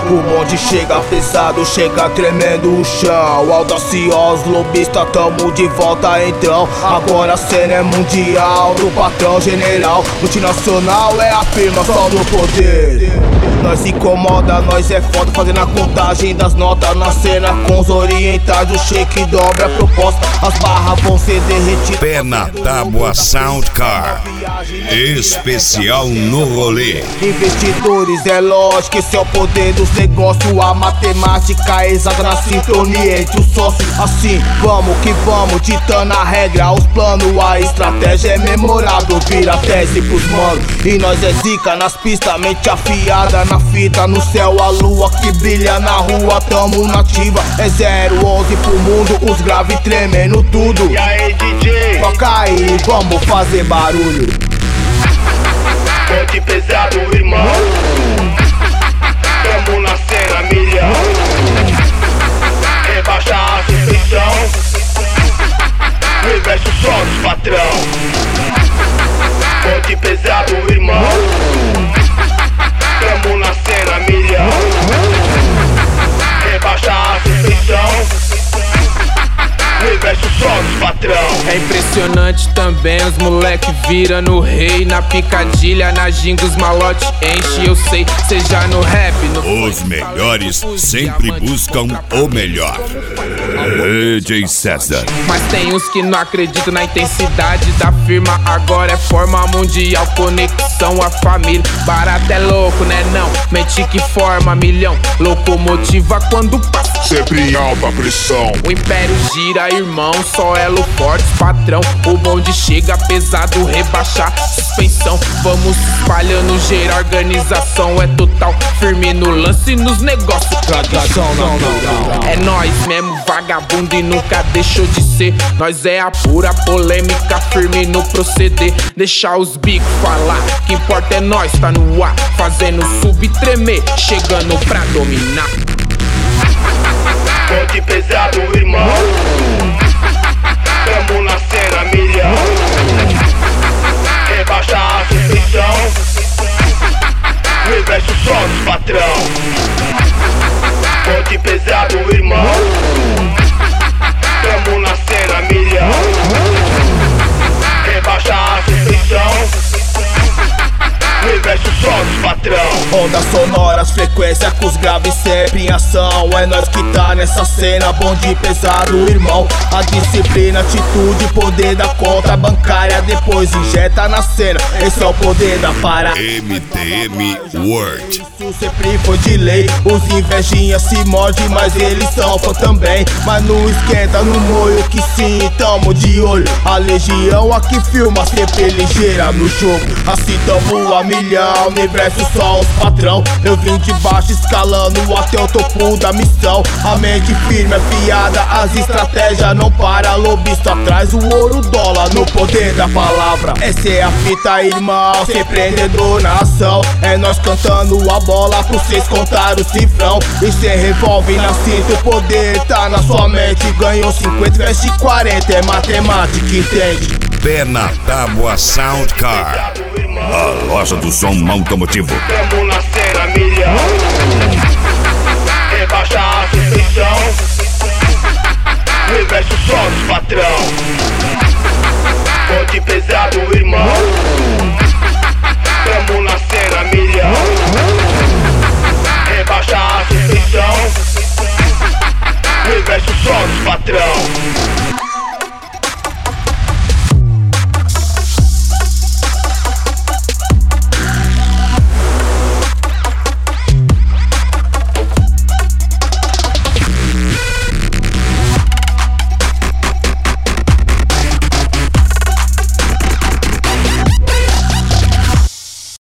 O bonde chega pesado, chega tremendo o chão. Audaciosos, lobista, tamo de volta então. Agora a cena é mundial, do patrão general. Multinacional é a firma só no poder. Nós incomoda, nós é foda, fazendo a contagem das notas na cena. Com os orientais, o shake dobra a proposta. As barras vão ser derretidas. Pé na Tábua Soundcar, especial no rolê. Investidores, é lógico, esse é o poder dos negócios. A matemática é exata na sintonia entre os sócios. Assim, vamos que vamos, ditando a regra, os planos. A estratégia é memorável, vira tese pros manos. E nós é zica nas pistas, mente afiada na fita. No céu a lua que brilha na rua, tamo nativa. É 011 pro mundo, os graves tremendo tudo. E aí, DJ? Toca aí, vamos fazer barulho. Bonde pesado, irmão. Tamo na cena, milhão. Rebaixa a suspensão. Reveste o som dos patrão. Bonde pesado, irmão. Tamo na cena, milhão. Rebaixa a suspensão. Reveste o som dos patrão. É impressionante também, os moleque vira no rei. Na picadilha, na ginga, os malote enche, eu sei. Seja no rap, no Os melhores sempre buscam o melhor. DJ César. Mas tem uns que não acreditam na intensidade da firma. Agora é forma mundial, conexão à família. Barato é louco, né não? Mente que forma milhão. Locomotiva quando passa, sempre em alta pressão. o império gira, irmão. Só elo forte, patrão. O bonde chega pesado, rebaixar suspensão. Vamos se espalhando, gerar organização. É total, firme no lance, nos negócios. É nós mesmo, vagabundo e nunca deixou de ser. Nós é a pura polêmica, firme no proceder. Deixar os bicos falar, que importa é nós, tá no ar. Fazendo sub tremer, chegando pra dominar. Bonde pesado, irmão. Tamo na cena, milhão. Rebaixa a suspensão. Reveste o som dos patrão. Bonde pesado, irmão. Tamo na cena, milhão. Rebaixa a suspensão. Reveste o som dos patrão. Ondas sonoras, frequência com os graves sempre em ação. É nós que tá nessa cena, bonde pesado, irmão. A disciplina, atitude, poder da conta bancária. Depois injeta na cena, esse é o poder da parada. MTM World. Isso sempre foi de lei. Os invejinhas se mordem, mas eles são fã também. Mas não esquenta no moio que sim, tamo de olho. A legião aqui filma, sempre ligeira no jogo. Assim tamo a milhão, universo só os patrão. Eu vim de baixo escalando até o topo da missão. A mente firme, afiada, as estratégias não para. Lobista atrás, o ouro dólar no poder da palavra. Essa é a fita, irmão, ser empreendedor na ação. É nós cantando a bola pro cês contar o cifrão. E cê revolve na cinta, o poder tá na sua mente. Ganhou 50, veste 40, é matemática, entende? Pé na Tábua Soundcar, a loja do som automotivo. Tamo na cena, milhão. Rebaixa a suspensão. Reveste o som dos patrão. Bonde pesado, irmão.